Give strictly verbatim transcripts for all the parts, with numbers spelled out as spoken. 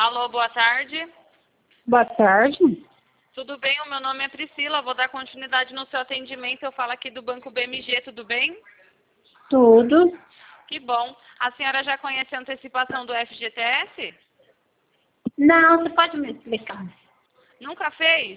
Alô, boa tarde. Boa tarde. Tudo bem? O meu nome é Priscila. Vou dar continuidade no seu atendimento. Eu falo aqui do Banco B M G, tudo bem? Tudo. Que bom. A senhora já conhece a antecipação do F G T S? Não, você pode me explicar? Nunca fez?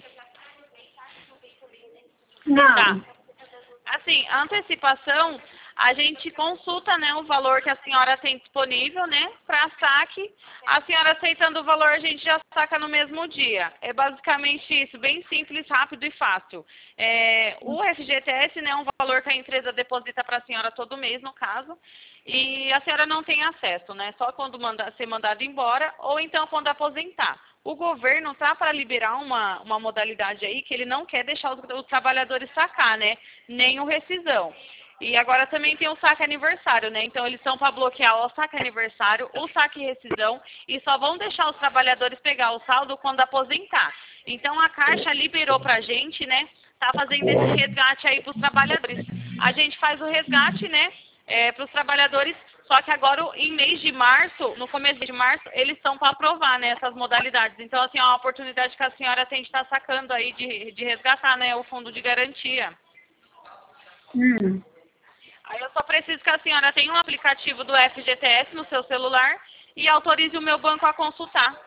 Não. Tá. Assim, a antecipação, a gente consulta, né, o valor que a senhora tem disponível, né, para saque. A senhora aceitando o valor, a gente já saca no mesmo dia. É basicamente isso, bem simples, rápido e fácil. É, o F G T S, né, é um valor que a empresa deposita para a senhora todo mês, no caso, e a senhora não tem acesso, né, só quando manda, ser mandado embora ou então quando aposentar. O governo tá para liberar uma, uma modalidade aí que ele não quer deixar os, os trabalhadores sacar, né? Nem o rescisão. E agora também tem o saque aniversário, né? Então eles estão para bloquear o saque aniversário, o saque rescisão e só vão deixar os trabalhadores pegar o saldo quando aposentar. Então a Caixa liberou pra gente, né? Tá fazendo esse resgate aí para os trabalhadores. A gente faz o resgate, né? É, para os trabalhadores, só que agora em mês de março, no começo de março, eles estão para aprovar, né, essas modalidades. Então, assim, é uma oportunidade que a senhora tem de estar sacando aí, de, de resgatar, né, o fundo de garantia. Hum. Aí eu só preciso que a senhora tenha um aplicativo do F G T S no seu celular e autorize o meu banco a consultar.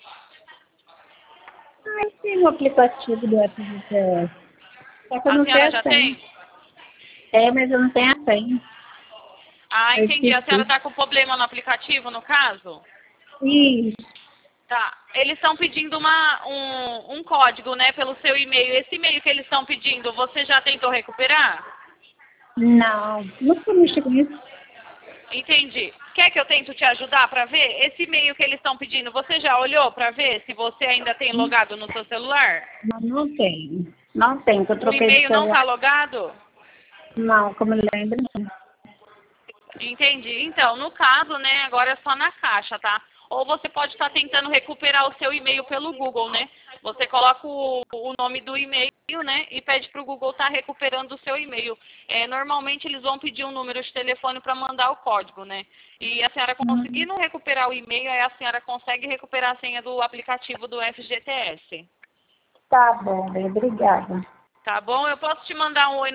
Ai, tem o aplicativo do F G T S. Só que eu A não tenho senhora a já senha. tem? É, mas eu não tenho a senha. Ah, Eu entendi. A senhora esqueci. está com problema no aplicativo, no caso? Isso. Tá. Eles estão pedindo uma, um, um código, né, pelo seu e-mail. Esse e-mail que eles estão pedindo, você já tentou recuperar? Não. Nunca mexi com isso. Entendi. Quer que eu tente te ajudar para ver? Esse e-mail que eles estão pedindo, você já olhou para ver se você ainda tem logado no seu celular? Não, não tenho. Não tenho, que eu O troquei de e-mail não está celular. logado? Não, como eu lembro, não. Entendi. Então, no caso, né, agora é só na Caixa, tá? Ou você pode estar tentando recuperar o seu e-mail pelo Google, né? Você coloca o, o nome do e-mail, né, e pede para o Google estar recuperando o seu e-mail. É, normalmente eles vão pedir um número de telefone para mandar o código, né? E a senhora Hum. conseguindo recuperar o e-mail, aí a senhora consegue recuperar a senha do aplicativo do F G T S. Tá bom, bem, obrigada. Tá bom? Eu posso te mandar um oi